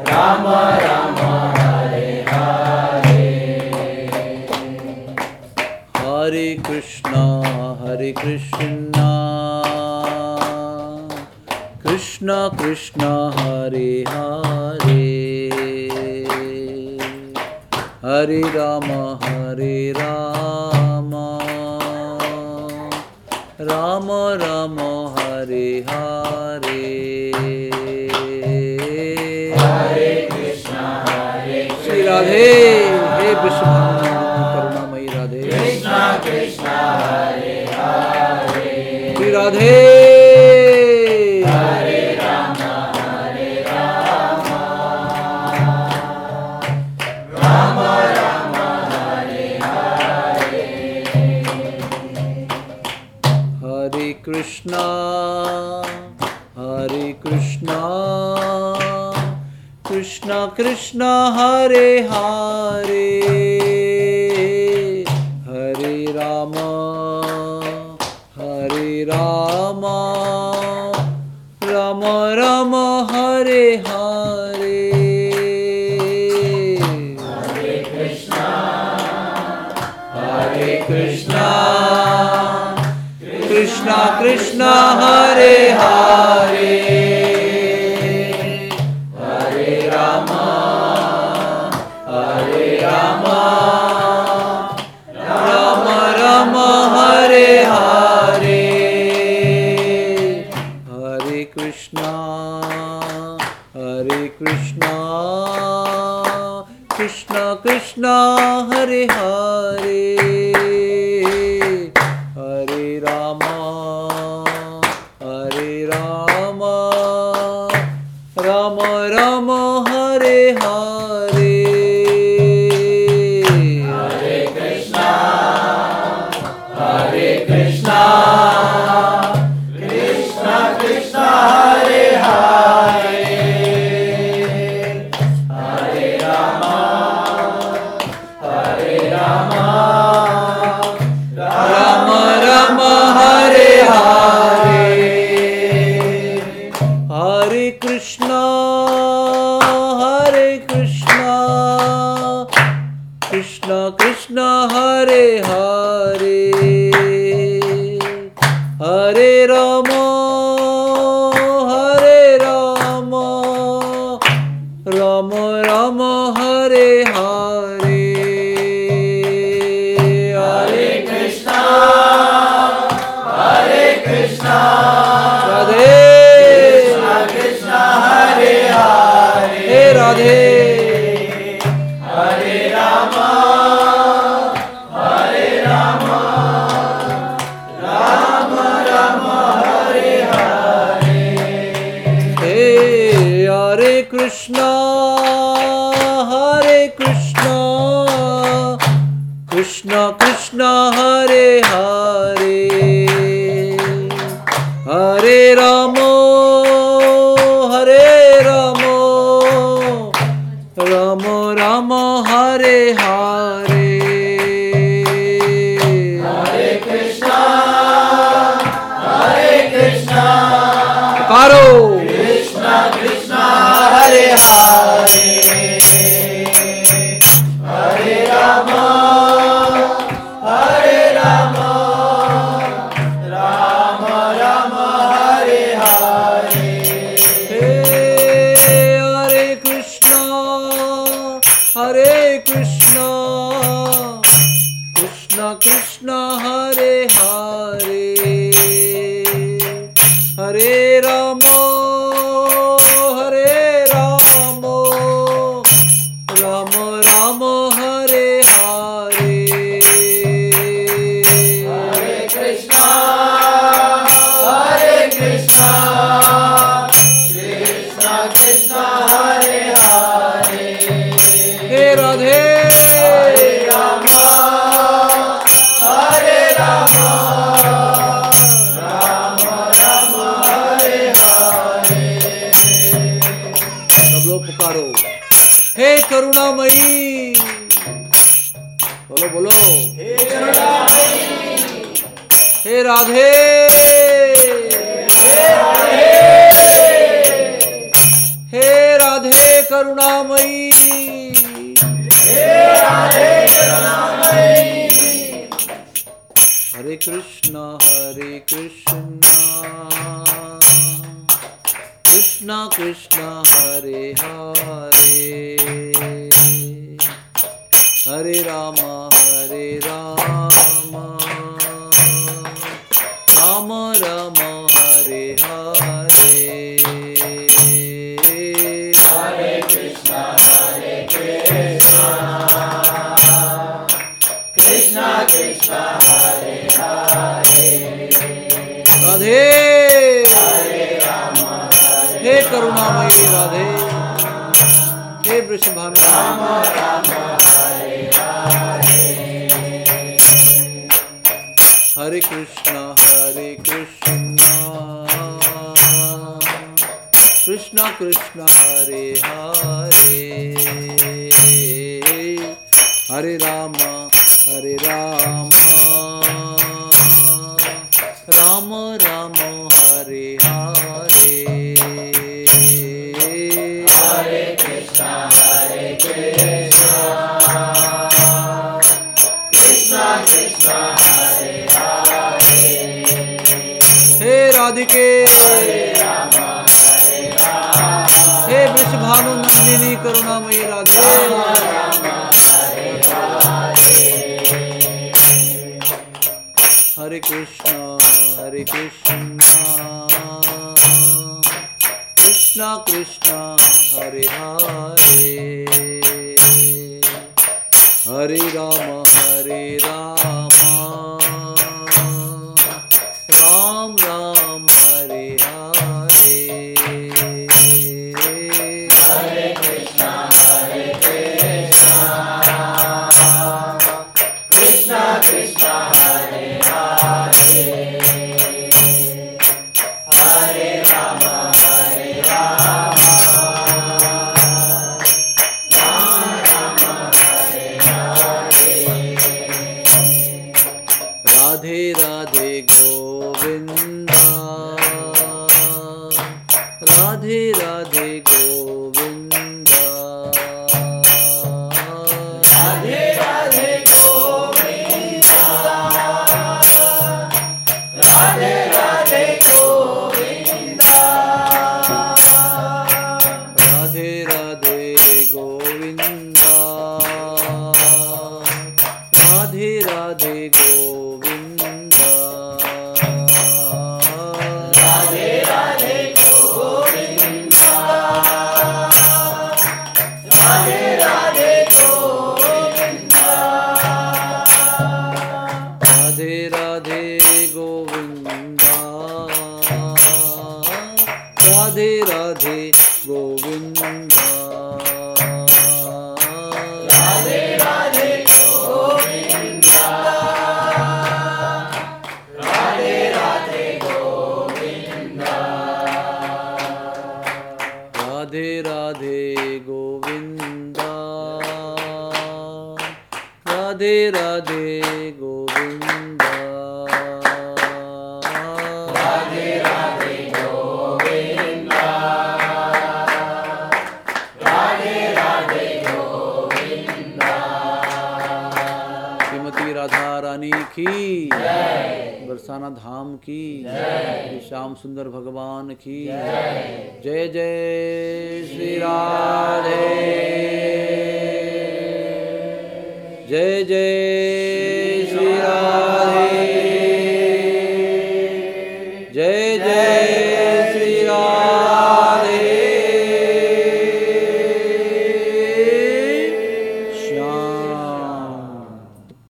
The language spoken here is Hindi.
राम राम हरे हरे। हरे कृष्णा कृष्ण कृष्ण हरे हरे, हरे राम राम राम हरे हरे। हरे कृष्णा श्री राधे, हे विश्व करुणामयी राधे। कृष्णा कृष्णा हरे हरे। श्री राधे। हरे राम राम राम हरे हरे। हरे कृष्णा कृष्ण कृष्ण हरे हरे, हरे राम राम राम हरे हरे। हरे कृष्णा कृष्ण कृष्ण हरे हरे, हरे राम राम राम हरे हरे। हरे कृष्णा कृष्ण कृष्ण हरे हरे, हरे राम राम राम हरे हरे। हरे कृष्णा कृष्णा कृष्णा हरे हरे, हरे राम राम राम हरे हरे। हरे कृष्णा कृष्ण कृष्ण हरे हरे, हरे राम राम राम हरे हरे। हरे कृष्णा राधे कृष्णा हरे हरे। हे राधे। हरे राम राम हरे हरे। हे हरे कृष्णा कृष्ण कृष्ण हरे हरे, हरे राम राम राम हरे हरे। हरे कृष्णा पुकारो। कृष्णा कृष्णा हरे हरे। हरे राम राम हरे हरे। हे हरे कृष्णा कृष्ण कृष्ण हरे हरे, हरे राम राम राम हरे हरे। हरे कृष्णा कृष्णा कृष्णा हरे हरे। हे राधे। हरे राम राम हरे हरे। सब लोग पुकारो, हे करुणामयी। बोलो बोलो, हे करुणामयी। हे राधे। हे राधे करुणामयी हे राधे करुणामयी हरे कृष्णा कृष्णा कृष्णा हरे हरे हरे राम राम राम हरे हरे हरे कृष्णा कृष्णा कृष्णा हरे हरे राधे हे करुणामयी राधे हे वृषभानु राम राम हरे हरे हरे कृष्णा कृष्णा कृष्णा हरे हरे हरे राम राम राम हरे हरे हरे कृष्णा कृष्णा कृष्णा हरे हरे हे राधिके हे वृषभानु नंदिनी करुणामयी राधे हरे कृष्णा कृष्णा कृष्णा हरे हरे हरे राम राम राम हरे हरे हरे कृष्णा कृष्णा कृष्णा हरे हरे हरे राम राम हरे हरे राधे राधे गोविंदा राधे राधे गोविंदा राधे राधे गोविंदा राधे राधे गोविंदा राधे राधे गोविंदा राधे राधे गोविंदा राधे राधे गोविंदा राधे राधे गोविंदा राधे राधे गोविंदा राधे राधे गोविंदा राधे राधे गोविंदा राधे राधे गोविंदा राधे राधे गोविंदा राधे राधे गोविंदा राधे राधे गोविंदा राधे राधे गोविंदा श्रीमती राधा रानी की बरसाना धाम की श्री श्याम सुंदर भगवान की जय जय श्री राधे जय जय